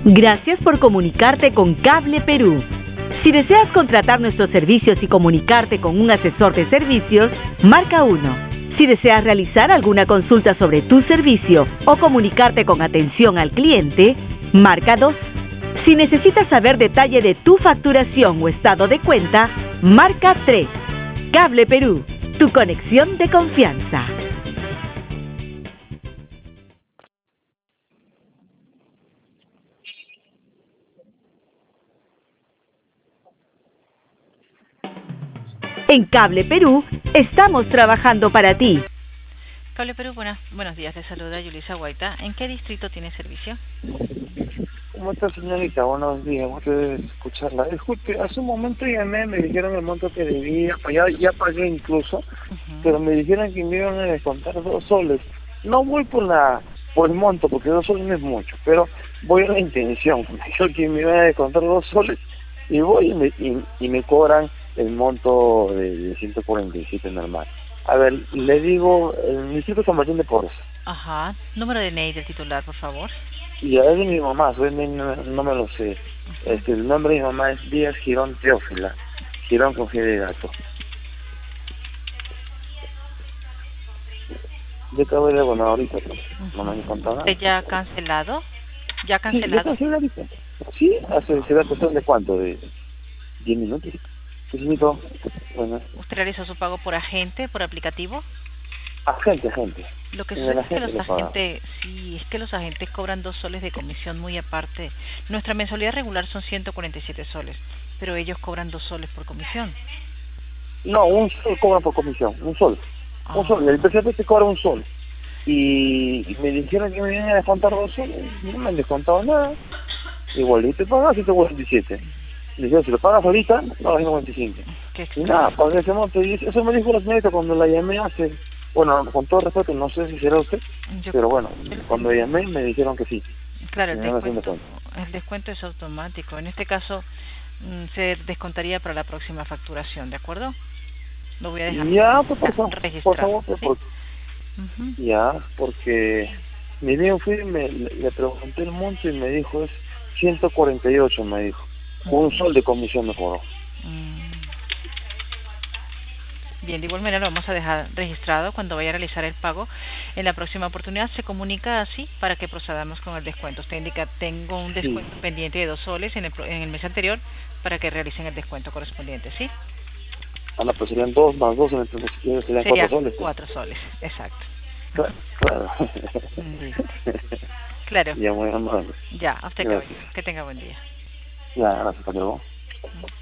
Gracias por comunicarte con Cable Perú. Si deseas contratar nuestros servicios y comunicarte con un asesor de servicios, marca 1. Si deseas realizar alguna consulta sobre tu servicio o comunicarte con atención al cliente, marca 2. Si necesitas saber detalle de tu facturación o estado de cuenta, marca 3. Cable Perú, tu conexión de confianza. En Cable Perú, estamos trabajando para ti. Cable Perú, buenos días, te saluda Yulisa Guaita. ¿En qué distrito tiene servicio? ¿Cómo está, señorita? Buenos días, gusto de escucharla. Disculpe, hace un momento llamé, me dijeron el monto que debía, ya pagué incluso, pero me dijeron que me iban a descontar 2 soles. No voy por el monto, porque 2 soles no es mucho, pero voy a la intención. Me dijeron que me iban a descontar 2 soles, y voy y me cobran el monto de 147 normal. A ver, le digo, el distrito San Martín de Porres. Ajá, número de DNI del titular, por favor. Y es de mi mamá, no me lo sé. El nombre de mi mamá es Díaz Girón Teófila. Girón con G de gato. Yo acabo de abonar ahorita, pues. No me han contado nada. ¿Usted ya ha cancelado? ¿Ya ha cancelado? Sí, ya cancelé ahorita. Sí, se da cuestión de cuánto, de 10 minutos. Sí, todo. Bueno. ¿Usted realizó su pago por agente, por aplicativo? Agente. Lo que sucede es que los agentes, sí, es que los agentes cobran 2 soles de comisión muy aparte. Nuestra mensualidad regular son 147 soles, pero ellos cobran 2 soles por comisión. No, un sol cobran por comisión, un sol. Un sol, el PCP te cobra un sol. Y me dijeron que me iban a descontar 2 soles, no me han descontado nada. Igualito pagas 147. Le dijeron, si lo pagas ahorita, pagas 145. Y nada, pagué ese monto. Y eso me dijo la señorita cuando la llamé hace... Bueno, con todo respeto, no sé si será usted, pero bueno, cuando llamé me dijeron que sí. Claro, el descuento es automático. En este caso, se descontaría para la próxima facturación, ¿de acuerdo? Lo voy a dejar registrado. Por favor, ¿sí? Ya, porque mi bien fui y le pregunté el monto y me dijo, es 148, me dijo. Un sol de comisión me cobró. Bien, de igual manera lo vamos a dejar registrado. Cuando vaya a realizar el pago en la próxima oportunidad se comunica así para que procedamos con el descuento. Usted indica, tengo un descuento pendiente de 2 soles en el mes anterior para que realicen el descuento correspondiente, ¿sí? No, pues serían 2 más 2 en el primer sitio, serían 4 soles. 4 soles, exacto. Claro. Claro. Ya, muy amable. Ya, a usted que tenga buen día. Ya, gracias, hasta luego.